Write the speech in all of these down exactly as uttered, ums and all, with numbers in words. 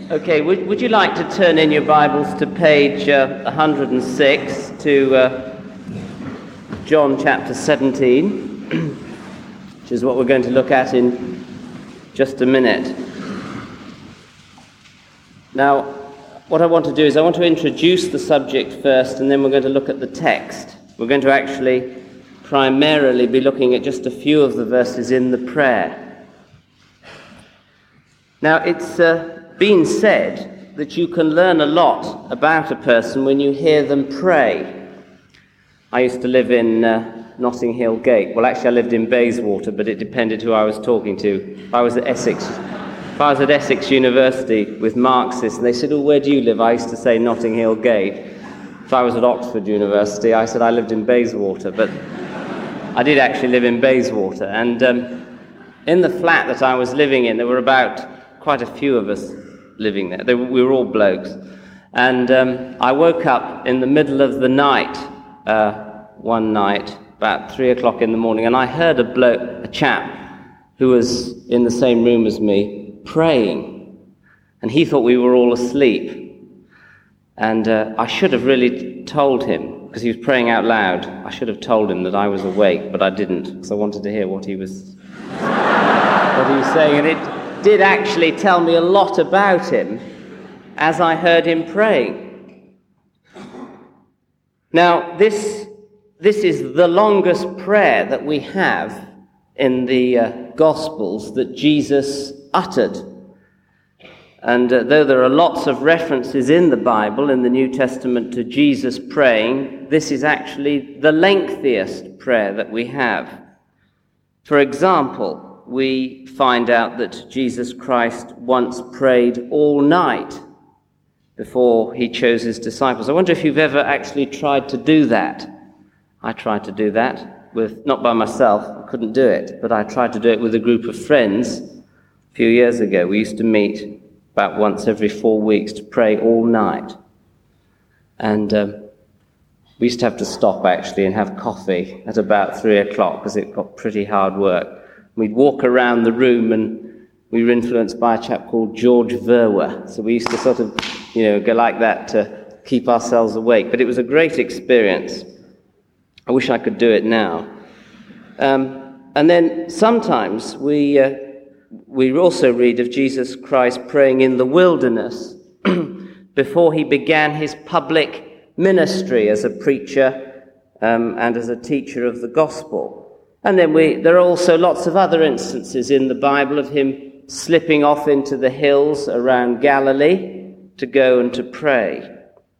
Okay, would, would you like to turn in your Bibles to page uh, one hundred six to uh, John chapter seventeen, which is what we're going to look at in just a minute. Now, what I want to do is I want to introduce the subject first, and then we're going to look at the text. We're going to actually primarily be looking at just a few of the verses in the prayer. Now, it's uh, been said that you can learn a lot about a person when you hear them pray. I used to live in uh, Notting Hill Gate. Well, actually, I lived in Bayswater, but it depended who I was talking to. If I was at Essex, if I was at Essex University with Marxists, and they said, "Oh, where do you live?" I used to say Notting Hill Gate. If I was at Oxford University, I said I lived in Bayswater, but I did actually live in Bayswater. And um, in the flat that I was living in, there were about quite a few of us living there. They were, we were all blokes. And um, I woke up in the middle of the night, uh, one night, about three o'clock in the morning, and I heard a bloke, a chap, who was in the same room as me, praying. And he thought we were all asleep. And uh, I should have really told him, because he was praying out loud, I should have told him that I was awake, but I didn't, because I wanted to hear what he was, what he was saying. And it did actually tell me a lot about him as I heard him praying. Now, this, this is the longest prayer that we have in the uh, Gospels that Jesus uttered. And uh, though there are lots of references in the Bible, in the New Testament, to Jesus praying, this is actually the lengthiest prayer that we have. For example, we find out that Jesus Christ once prayed all night before he chose his disciples. I wonder if you've ever actually tried to do that. I tried to do that, with not by myself, I couldn't do it, but I tried to do it with a group of friends a few years ago. We used to meet about once every four weeks to pray all night. And um, we used to have to stop, actually, and have coffee at about three o'clock, because it got pretty hard work. We'd walk around the room, and we were influenced by a chap called George Verwer. So we used to sort of, you know, go like that to keep ourselves awake. But it was a great experience. I wish I could do it now. Um, and then sometimes we uh, we also read of Jesus Christ praying in the wilderness before he began his public ministry as a preacher um, and as a teacher of the gospel. And then we, there are also lots of other instances in the Bible of him slipping off into the hills around Galilee to go and to pray.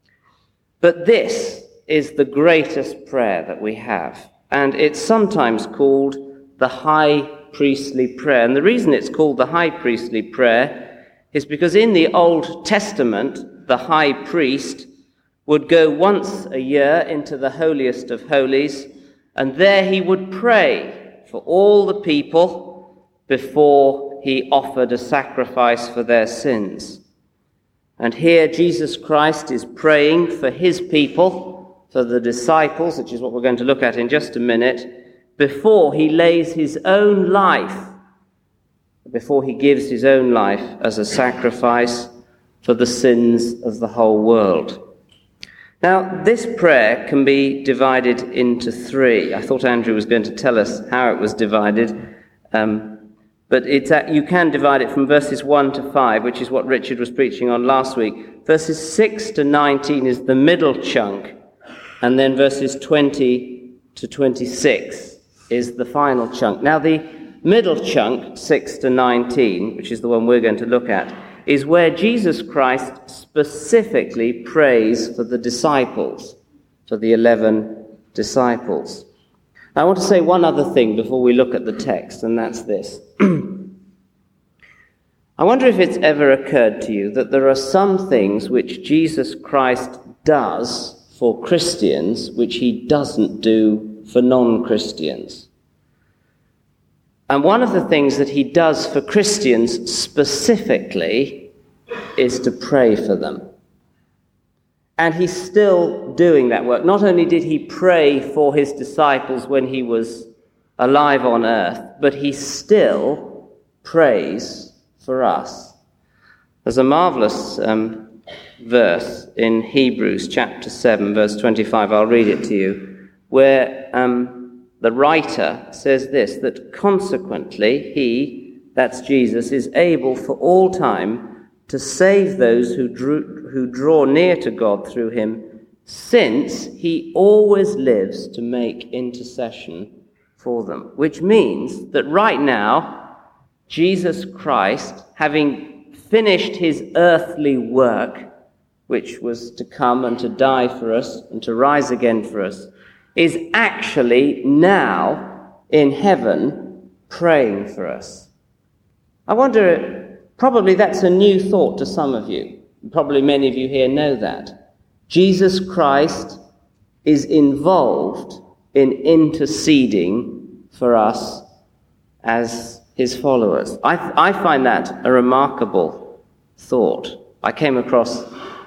But this is the greatest prayer that we have, and it's sometimes called the high priestly prayer. And the reason it's called the high priestly prayer is because in the Old Testament, the high priest would go once a year into the holiest of holies, and there he would pray for all the people before he offered a sacrifice for their sins. And here Jesus Christ is praying for his people, for the disciples, which is what we're going to look at in just a minute, before he lays his own life, before he gives his own life as a sacrifice for the sins of the whole world. Now, this prayer can be divided into three. I thought Andrew was going to tell us how it was divided, um, but it's at, you can divide it from verses one to five, which is what Richard was preaching on last week. Verses six to nineteen is the middle chunk, and then verses twenty to twenty-six is the final chunk. Now, the middle chunk, six to nineteen, which is the one we're going to look at, is where Jesus Christ specifically prays for the disciples, for the eleven disciples. Now, I want to say one other thing before we look at the text, and that's this. I wonder if it's ever occurred to you that there are some things which Jesus Christ does for Christians which he doesn't do for non-Christians. And one of the things that he does for Christians specifically is to pray for them. And he's still doing that work. Not only did he pray for his disciples when he was alive on earth, but he still prays for us. There's a marvelous um, verse in Hebrews chapter seven, verse twenty-five. I'll read it to you, where um, the writer says this, that consequently he, that's Jesus, is able for all time to save those who, drew, who draw near to God through him, since he always lives to make intercession for them. Which means that right now, Jesus Christ, having finished his earthly work, which was to come and to die for us and to rise again for us, is actually now in heaven praying for us. I wonder, probably that's a new thought to some of you. Probably many of you here know that. Jesus Christ is involved in interceding for us as his followers. I, I find that a remarkable thought. I came across,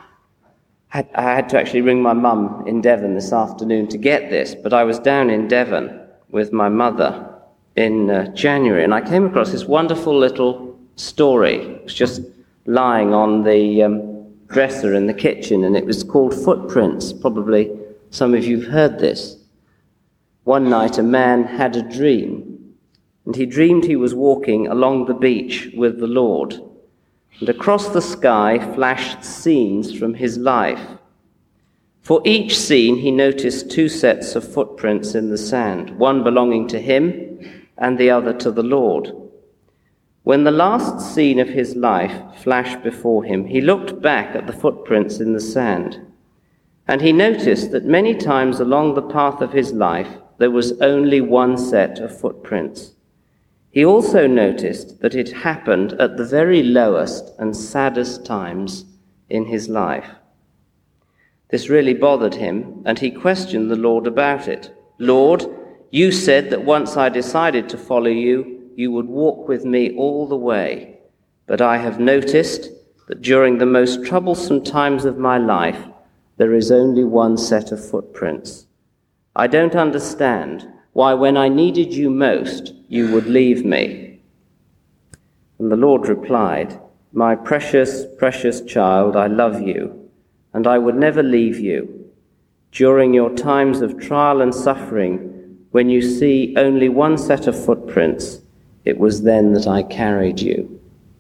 I had to actually ring my mum in Devon this afternoon to get this, but I was down in Devon with my mother in uh, January, and I came across this wonderful little story. It was just lying on the um, dresser in the kitchen, and it was called Footprints. Probably some of you have heard this. One night a man had a dream, and he dreamed he was walking along the beach with the Lord, and across the sky flashed scenes from his life. For each scene he noticed two sets of footprints in the sand, one belonging to him and the other to the Lord. When the last scene of his life flashed before him, he looked back at the footprints in the sand, and he noticed that many times along the path of his life there was only one set of footprints. He also noticed that it happened at the very lowest and saddest times in his life. This really bothered him, and he questioned the Lord about it. "Lord, you said that once I decided to follow you, you would walk with me all the way. But I have noticed that during the most troublesome times of my life, there is only one set of footprints. I don't understand why when I needed you most, you would leave me." And the Lord replied, "My precious, precious child, I love you, and I would never leave you. During your times of trial and suffering, when you see only one set of footprints, it was then that I carried you."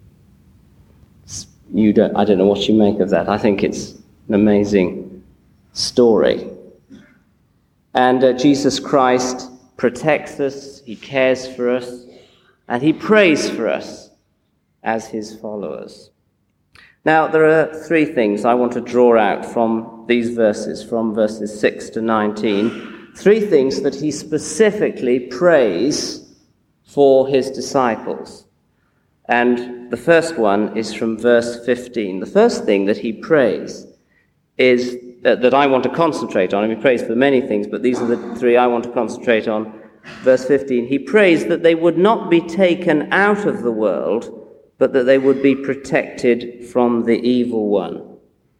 You don't, I don't know what you make of that. I think it's an amazing story. And uh, Jesus Christ protects us, he cares for us, and he prays for us as his followers. Now, there are three things I want to draw out from these verses, from verses six to nineteen. Three things that he specifically prays for his disciples. And the first one is from verse fifteen. The first thing that he prays is uh, that I want to concentrate on, and he prays for many things, but these are the three I want to concentrate on. Verse fifteen, he prays that they would not be taken out of the world, but that they would be protected from the evil one.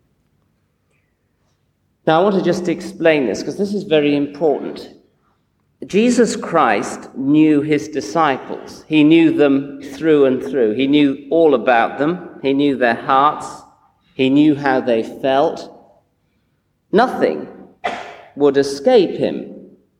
Now, I want to just explain this, because this is very important. Jesus Christ knew his disciples. He knew them through and through. He knew all about them. He knew their hearts. He knew how they felt. Nothing would escape him.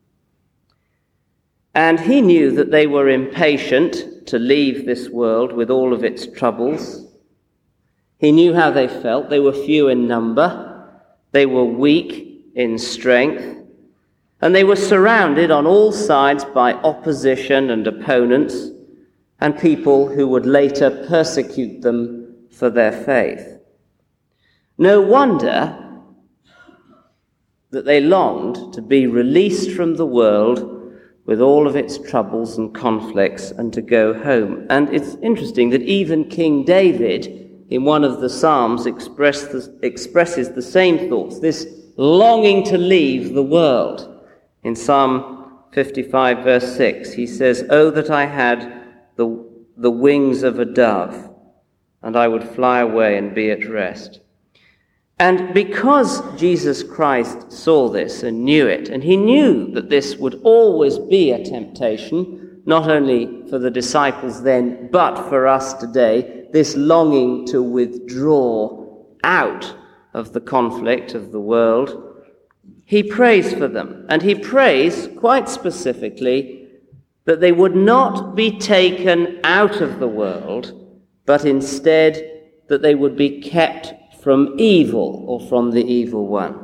And he knew that they were impatient to leave this world with all of its troubles. He knew how they felt. They were few in number. They were weak in strength. And they were surrounded on all sides by opposition and opponents and people who would later persecute them for their faith. No wonder that they longed to be released from the world with all of its troubles and conflicts and to go home. And it's interesting that even King David, in one of the Psalms, express the, expresses the same thoughts, this longing to leave the world. In Psalm fifty-five, verse six, he says, "Oh, that I had the, the wings of a dove, and I would fly away and be at rest." And because Jesus Christ saw this and knew it, and he knew that this would always be a temptation, not only for the disciples then, but for us today, this longing to withdraw out of the conflict of the world, he prays for them. And he prays quite specifically that they would not be taken out of the world, but instead that they would be kept from evil, or from the evil one.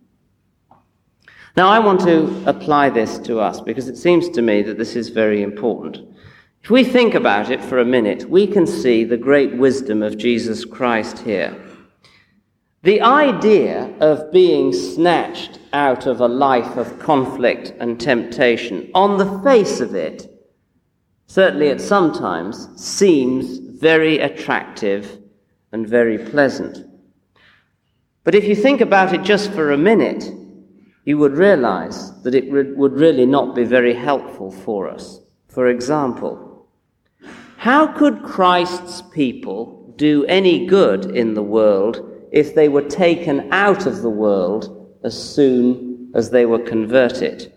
Now, I want to apply this to us because it seems to me that this is very important. If we think about it for a minute, we can see the great wisdom of Jesus Christ here. The idea of being snatched out of a life of conflict and temptation, on the face of it, certainly at some times, seems very attractive and very pleasant. But if you think about it just for a minute, you would realize that it re- would really not be very helpful for us. For example, how could Christ's people do any good in the world if they were taken out of the world as soon as they were converted?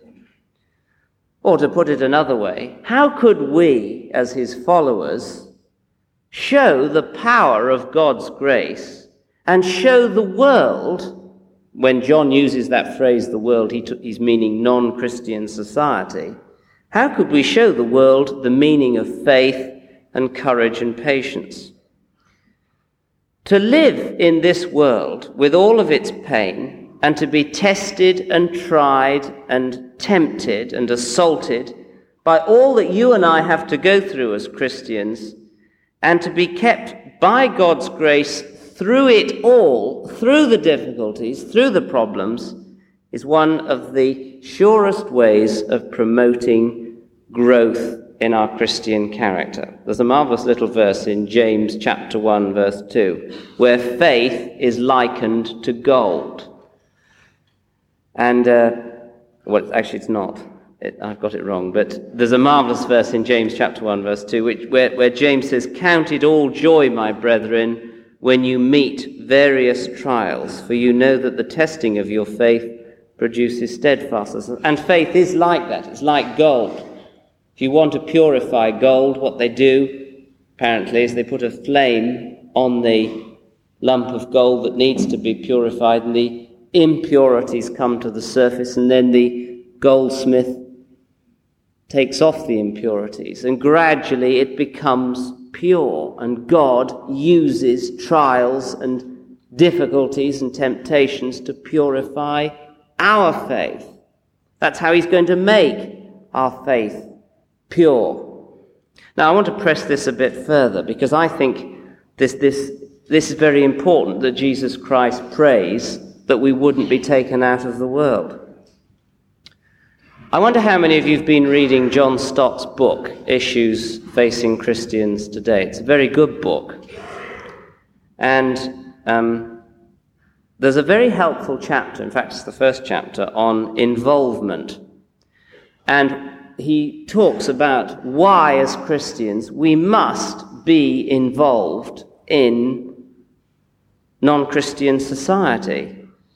Or to put it another way, how could we, as his followers, show the power of God's grace and show the world, when John uses that phrase, the world, he t- he's meaning non-Christian society, how could we show the world the meaning of faith and courage and patience? To live in this world with all of its pain and to be tested and tried and tempted and assaulted by all that you and I have to go through as Christians, and to be kept by God's grace through it all, through the difficulties, through the problems, is one of the surest ways of promoting growth in our Christian character. There's a marvelous little verse in James chapter one, verse two, where faith is likened to gold. And, uh, well, actually it's not. It, I've got it wrong, but there's a marvelous verse in James chapter one, verse two, which, where, where James says, "Count it all joy, my brethren, when you meet various trials, for you know that the testing of your faith produces steadfastness." And faith is like that. It's like gold. If you want to purify gold, what they do, apparently, is they put a flame on the lump of gold that needs to be purified, and the impurities come to the surface, and then the goldsmith takes off the impurities, and gradually it becomes pure, and God uses trials and difficulties and temptations to purify our faith. That's how he's going to make our faith pure. Now, I want to press this a bit further, because I think this, this, this is very important, that Jesus Christ prays that we wouldn't be taken out of the world. I wonder how many of you have been reading John Stott's book, Issues Facing Christians Today. It's a very good book. And um, there's a very helpful chapter, in fact it's the first chapter, on involvement. And he talks about why, as Christians, we must be involved in non-Christian society.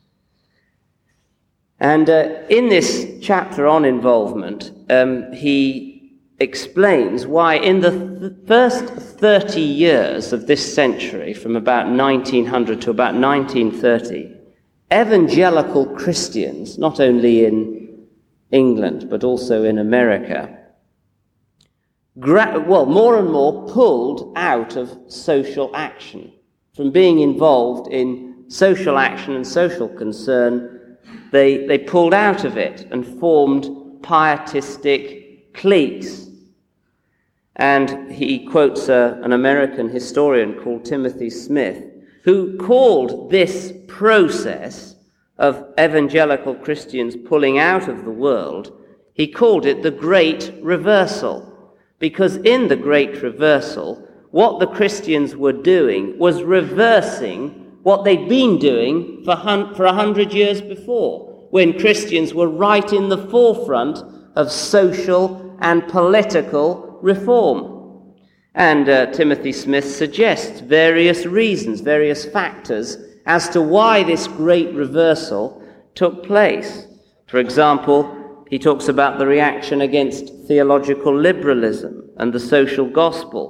And uh, in this chapter on involvement, um, he explains why in the th- first thirty years of this century, from about nineteen hundred to about nineteen thirty, evangelical Christians, not only in England but also in America, gra- well, more and more pulled out of social action. From being involved in social action and social concern, They, they pulled out of it and formed pietistic cliques. And he quotes a, an American historian called Timothy Smith, who called this process of evangelical Christians pulling out of the world, he called it the Great Reversal. Because in the Great Reversal, what the Christians were doing was reversing what they'd been doing for hun- for a hundred years before, when Christians were right in the forefront of social and political reform. And uh, Timothy Smith suggests various reasons, various factors as to why this great reversal took place. For example, he talks about the reaction against theological liberalism and the social gospel,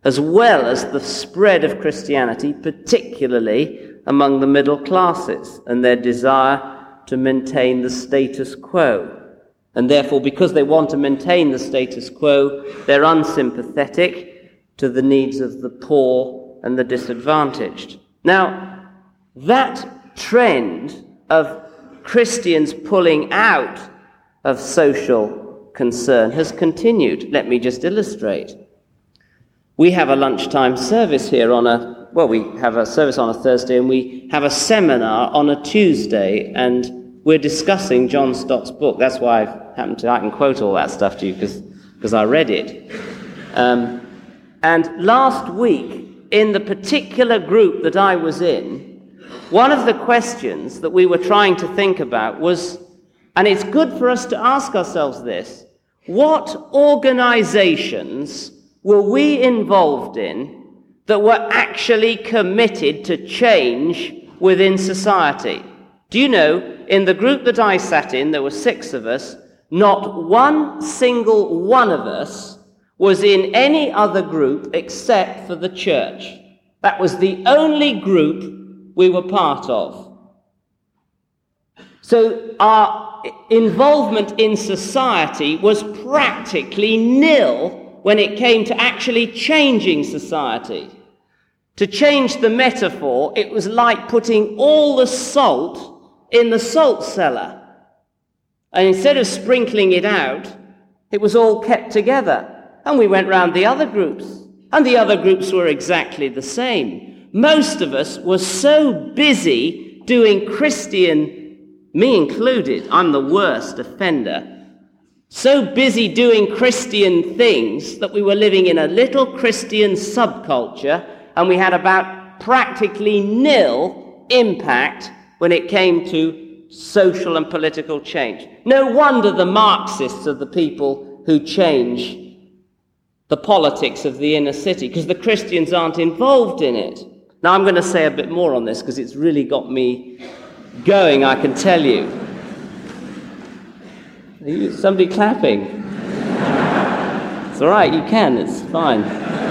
as well as the spread of Christianity, particularly among the middle classes and their desire to maintain the status quo. And therefore, because they want to maintain the status quo, they're unsympathetic to the needs of the poor and the disadvantaged. Now, that trend of Christians pulling out of social concern has continued. Let me just illustrate. We have a lunchtime service here on a, well, we have a service on a Thursday and we have a seminar on a Tuesday, and we're discussing John Stott's book. That's why I happen to, I can quote all that stuff to you because because I read it. Um, and last week, in the particular group that I was in, one of the questions that we were trying to think about was, and it's good for us to ask ourselves this, what organizations were we involved in that were actually committed to change within society? Do you know, in the group that I sat in, there were six of us, not one single one of us was in any other group except for the church. That was the only group we were part of. So our involvement in society was practically nil when it came to actually changing society. To change the metaphor, it was like putting all the salt in the salt cellar. And instead of sprinkling it out, it was all kept together. And we went round the other groups, and the other groups were exactly the same. Most of us were so busy doing Christian, me included, I'm the worst offender, so busy doing Christian things that we were living in a little Christian subculture, and we had about practically nil impact when it came to social and political change. No wonder the Marxists are the people who change the politics of the inner city, because the Christians aren't involved in it. Now, I'm going to say a bit more on this because it's really got me going, I can tell you. Are you somebody clapping? It's all right, you can, it's fine.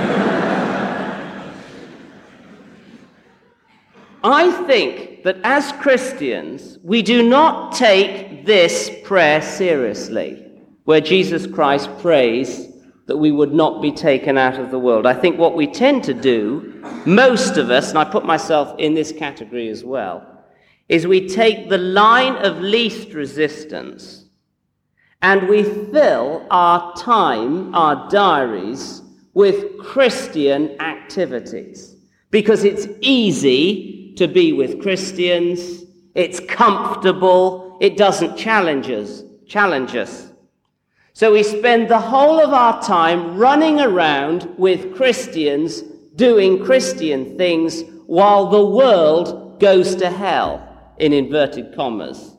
I think that as Christians, we do not take this prayer seriously, where Jesus Christ prays that we would not be taken out of the world. I think what we tend to do, most of us, and I put myself in this category as well, is we take the line of least resistance and we fill our time, our diaries, with Christian activities. Because it's easy to be with Christians, it's comfortable, it doesn't challenge us, challenge us. So we spend the whole of our time running around with Christians, doing Christian things, while the world goes to hell, in inverted commas.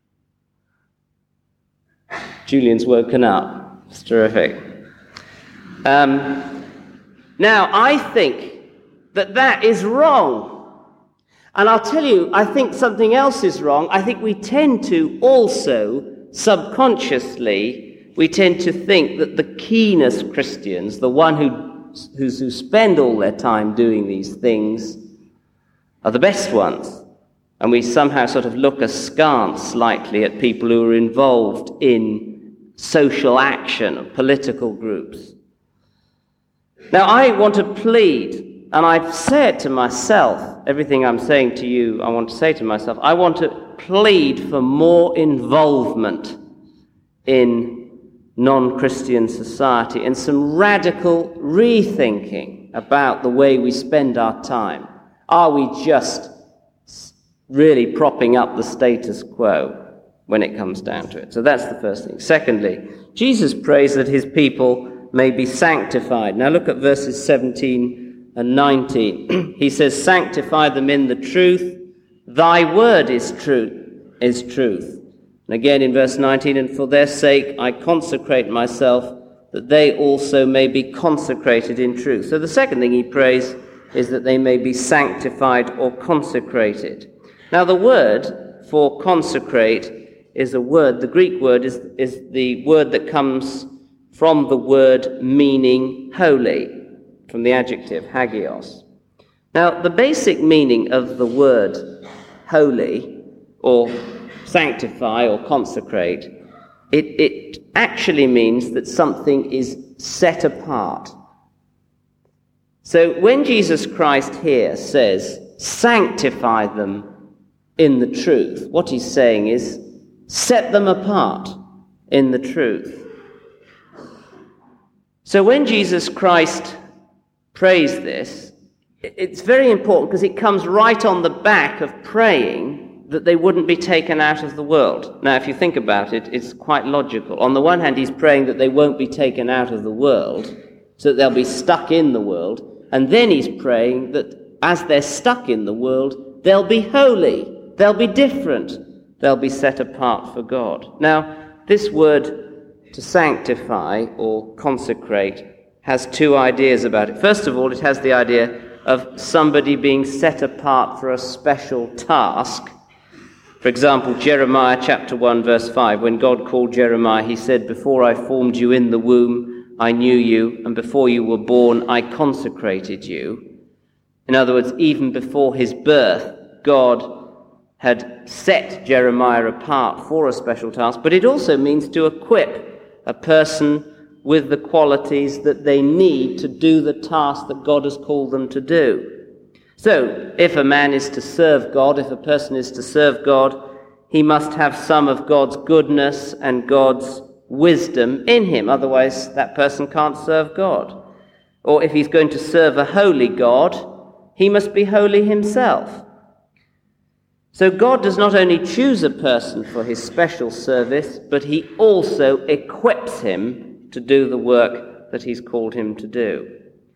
Julian's woken up. It's terrific. Um, now, I think that that is wrong. And I'll tell you, I think something else is wrong. I think we tend to also, subconsciously, we tend to think that the keenest Christians, the one who, who, who spend all their time doing these things, are the best ones. And we somehow sort of look askance slightly at people who are involved in social action or political groups. Now, I want to plead, and I've said to myself, everything I'm saying to you, I want to say to myself, I want to plead for more involvement in non-Christian society and some radical rethinking about the way we spend our time. Are we just really propping up the status quo when it comes down to it? So that's the first thing. Secondly, Jesus prays that his people may be sanctified. Now look at verses seventeen and nineteen. He says, sanctify them in the truth. Thy word is truth, is truth. And again in verse nineteen, and for their sake I consecrate myself, that they also may be consecrated in truth. So the second thing he prays is that they may be sanctified or consecrated. Now the word for consecrate is a word, the Greek word is, is the word that comes from the word meaning holy. from the adjective hagios. Now, the basic meaning of the word holy, or sanctify, or consecrate, it, it actually means that something is set apart. So when Jesus Christ here says, sanctify them in the truth, what he's saying is, set them apart in the truth. So when Jesus Christ prays this, it's very important because it comes right on the back of praying that they wouldn't be taken out of the world. Now, if you think about it, it's quite logical. On the one hand, he's praying that they won't be taken out of the world, so that they'll be stuck in the world. And then he's praying that as they're stuck in the world, they'll be holy, they'll be different, they'll be set apart for God. Now, this word to sanctify or consecrate has two ideas about it. First of all, it has the idea of somebody being set apart for a special task. For example, Jeremiah chapter one, verse five, when God called Jeremiah, he said, before I formed you in the womb, I knew you, and before you were born, I consecrated you. In other words, even before his birth, God had set Jeremiah apart for a special task, but it also means to equip a person with the qualities that they need to do the task that God has called them to do. So, if a man is to serve God, if a person is to serve God, he must have some of God's goodness and God's wisdom in him. Otherwise, that person can't serve God. Or if he's going to serve a holy God, he must be holy himself. So God does not only choose a person for his special service, but he also equips him to do the work that he's called him to do.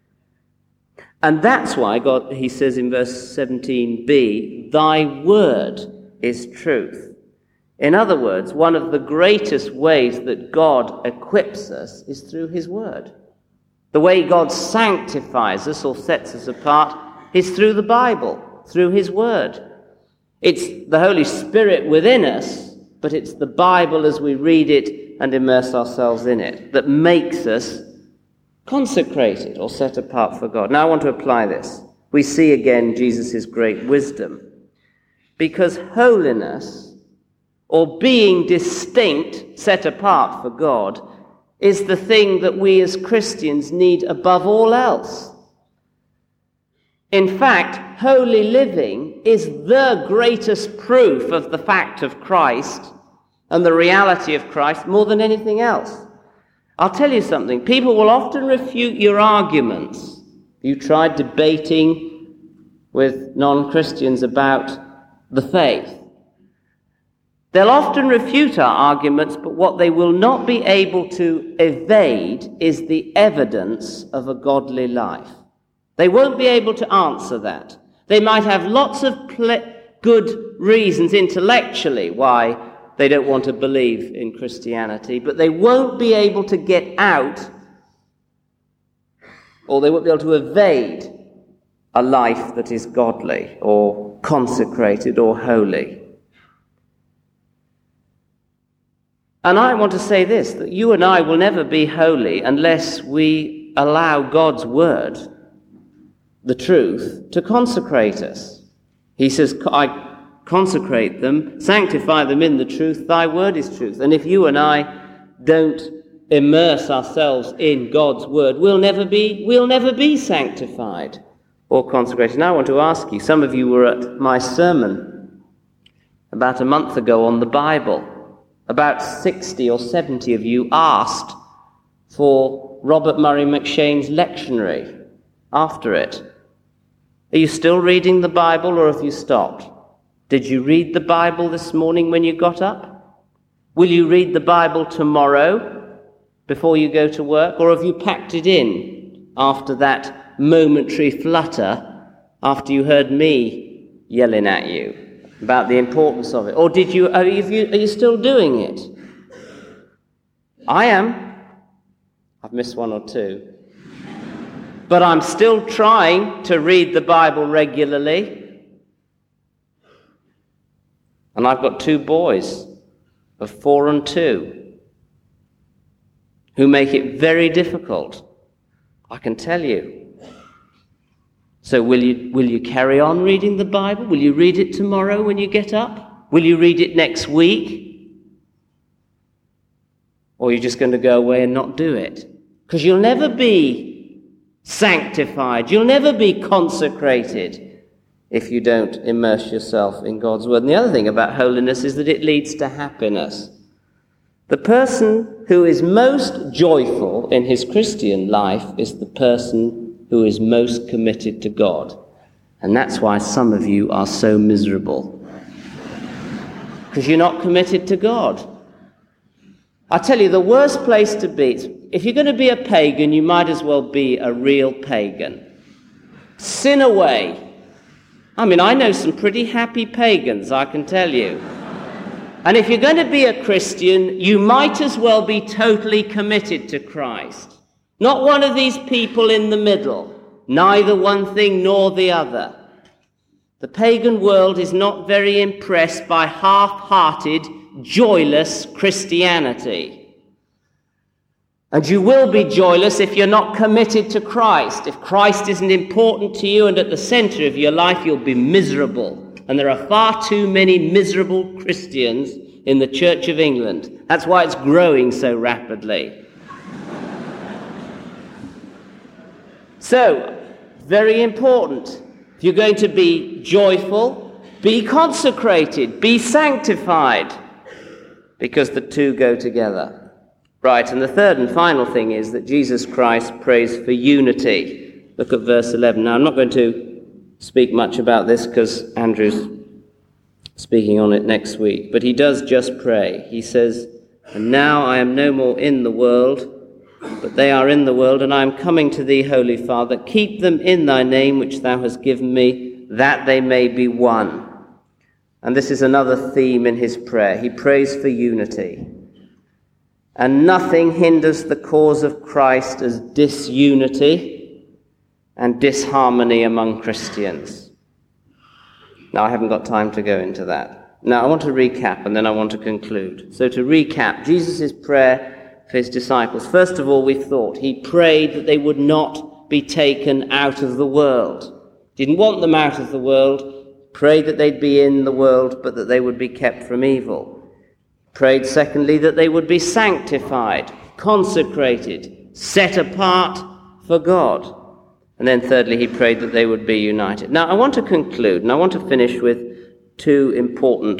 And that's why God, he says in verse seventeen b, thy word is truth. In other words, one of the greatest ways that God equips us is through his word. The way God sanctifies us or sets us apart is through the Bible, through his word. It's the Holy Spirit within us, but it's the Bible as we read it and immerse ourselves in it that makes us consecrated or set apart for God. Now I want to apply this. We see again Jesus' great wisdom. Because holiness, or being distinct, set apart for God, is the thing that we as Christians need above all else. In fact, holy living is the greatest proof of the fact of Christ and the reality of Christ more than anything else. I'll tell you something. People will often refute your arguments. You tried debating with non-Christians about the faith. They'll often refute our arguments, but what they will not be able to evade is the evidence of a godly life. They won't be able to answer that. They might have lots of ple- good reasons intellectually why they don't want to believe in Christianity, but they won't be able to get out, or they won't be able to evade a life that is godly or consecrated or holy. And I want to say this, that you and I will never be holy unless we allow God's word, the truth, to consecrate us. He says, I consecrate them, sanctify them in the truth, thy word is truth. And if you and I don't immerse ourselves in God's word, we'll never be, we'll never be sanctified or consecrated. Now I want to ask you, some of you were at my sermon about a month ago on the Bible. About sixty or seventy of you asked for Robert Murray McShane's lectionary after it. Are you still reading the Bible, or have you stopped? Did you read the Bible this morning when you got up? Will you read the Bible tomorrow before you go to work? Or have you packed it in after that momentary flutter after you heard me yelling at you about the importance of it? Or did you, are you, are you still doing it? I am. I've missed one or two. But I'm still trying to read the Bible regularly. And I've got two boys of four and two who make it very difficult, I can tell you. So will you, will you carry on reading the Bible? Will you read it tomorrow when you get up? Will you read it next week? Or are you just going to go away and not do it? Because you'll never be sanctified. You'll never be consecrated if you don't immerse yourself in God's word. And the other thing about holiness is that it leads to happiness. The person who is most joyful in his Christian life is the person who is most committed to God. And that's why some of you are so miserable. Because you're not committed to God. I tell you, the worst place to be, if you're going to be a pagan, you might as well be a real pagan. Sin away. I mean, I know some pretty happy pagans, I can tell you. And if you're going to be a Christian, you might as well be totally committed to Christ. Not one of these people in the middle, neither one thing nor the other. The pagan world is not very impressed by half-hearted, joyless Christianity. And you will be joyless if you're not committed to Christ. If Christ isn't important to you and at the center of your life, you'll be miserable. And there are far too many miserable Christians in the Church of England. That's why it's growing so rapidly. So, very important. If you're going to be joyful, be consecrated, be sanctified, because the two go together. Right, and the third and final thing is that Jesus Christ prays for unity. Look at verse eleven. Now, I'm not going to speak much about this because Andrew's speaking on it next week, but he does just pray. He says, "And now I am no more in the world, but they are in the world, and I am coming to thee, Holy Father. Keep them in thy name which thou hast given me, that they may be one." And this is another theme in his prayer. He prays for unity. And nothing hinders the cause of Christ as disunity and disharmony among Christians. Now, I haven't got time to go into that. Now, I want to recap, and then I want to conclude. So to recap, Jesus' prayer for his disciples. First of all, we thought he prayed that they would not be taken out of the world. Didn't want them out of the world. Prayed that they'd be in the world, but that they would be kept from evil. Prayed, secondly, that they would be sanctified, consecrated, set apart for God. And then thirdly, he prayed that they would be united. Now, I want to conclude, and I want to finish with two important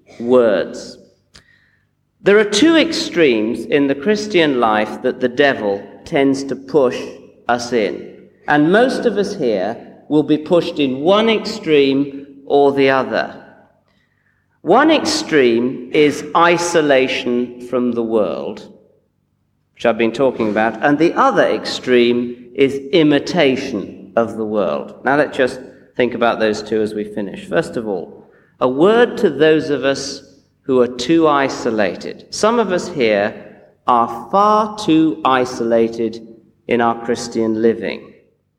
words. There are two extremes in the Christian life that the devil tends to push us in. And most of us here will be pushed in one extreme or the other. One extreme is isolation from the world, which I've been talking about, and the other extreme is imitation of the world. Now let's just think about those two as we finish. First of all, a word to those of us who are too isolated. Some of us here are far too isolated in our Christian living.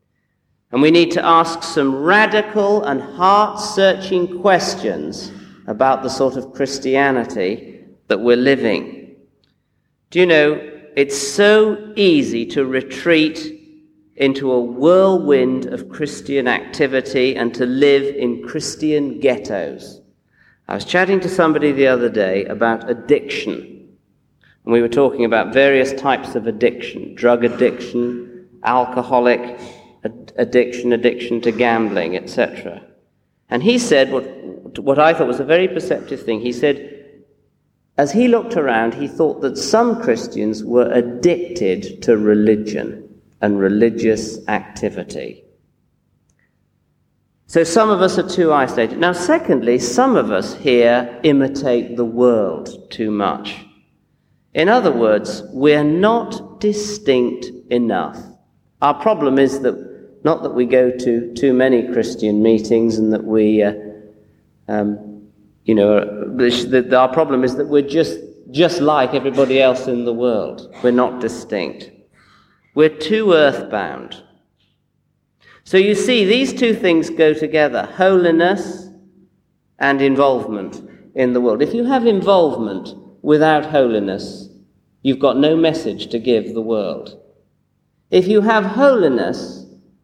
And we need to ask some radical and heart-searching questions about the sort of Christianity that we're living. Do you know, it's so easy to retreat into a whirlwind of Christian activity and to live in Christian ghettos. I was chatting to somebody the other day about addiction. And we were talking about various types of addiction, drug addiction, alcoholic addiction, addiction to gambling, et cetera. And he said what, what I thought was a very perceptive thing. He said, as he looked around, he thought that some Christians were addicted to religion and religious activity. So some of us are too isolated. Now, secondly, some of us here imitate the world too much. In other words, we're not distinct enough. Our problem is that not that we go to too many Christian meetings and that we, uh, um, you know, the, our problem is that we're just, just like everybody else in the world. We're not distinct. We're too earthbound. So you see, these two things go together, holiness and involvement in the world. If you have involvement without holiness, you've got no message to give the world. If you have holiness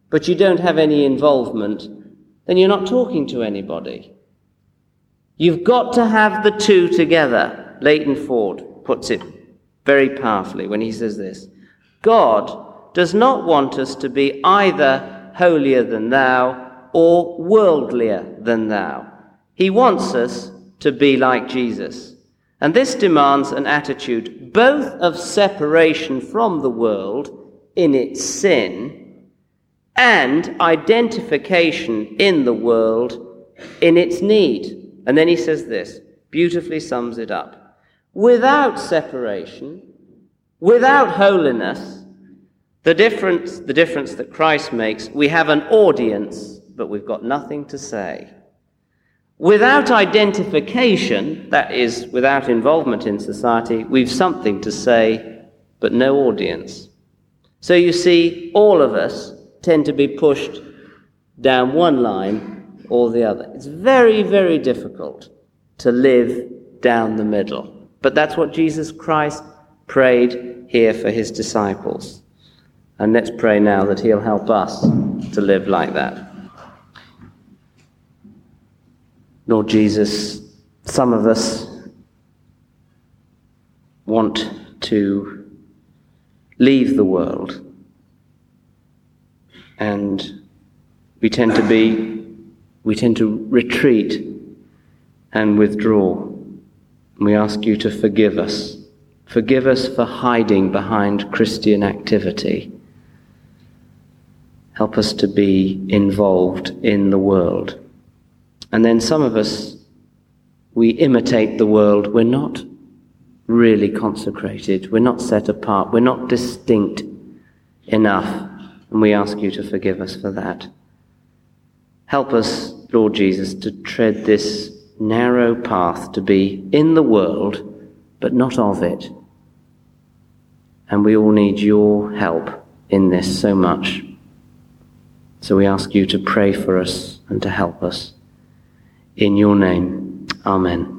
but you don't have any involvement, then you're not talking to anybody. You've got to have the two together. Leighton Ford puts it very powerfully when he says this: God does not want us to be either holier than thou or worldlier than thou. He wants us to be like Jesus. And this demands an attitude both of separation from the world in its sin and identification in the world in its need. And then he says this, beautifully sums it up. Without separation, without holiness, the difference, the difference that Christ makes, we have an audience, but we've got nothing to say. Without identification, that is, without involvement in society, we've something to say, but no audience. So you see, all of us tend to be pushed down one line or the other. It's very, very difficult to live down the middle. But that's what Jesus Christ prayed here for his disciples. And let's pray now that he'll help us to live like that. Lord Jesus, some of us want to leave the world, and we tend to be, we tend to retreat and withdraw. We ask you to forgive us. Forgive us for hiding behind Christian activity. Help us to be involved in the world. And then some of us, we imitate the world. We're not really consecrated. We're not set apart. We're not distinct enough. And we ask you to forgive us for that. Help us, Lord Jesus, to tread this narrow path to be in the world, but not of it. And we all need your help in this so much. So we ask you to pray for us and to help us. In your name, amen.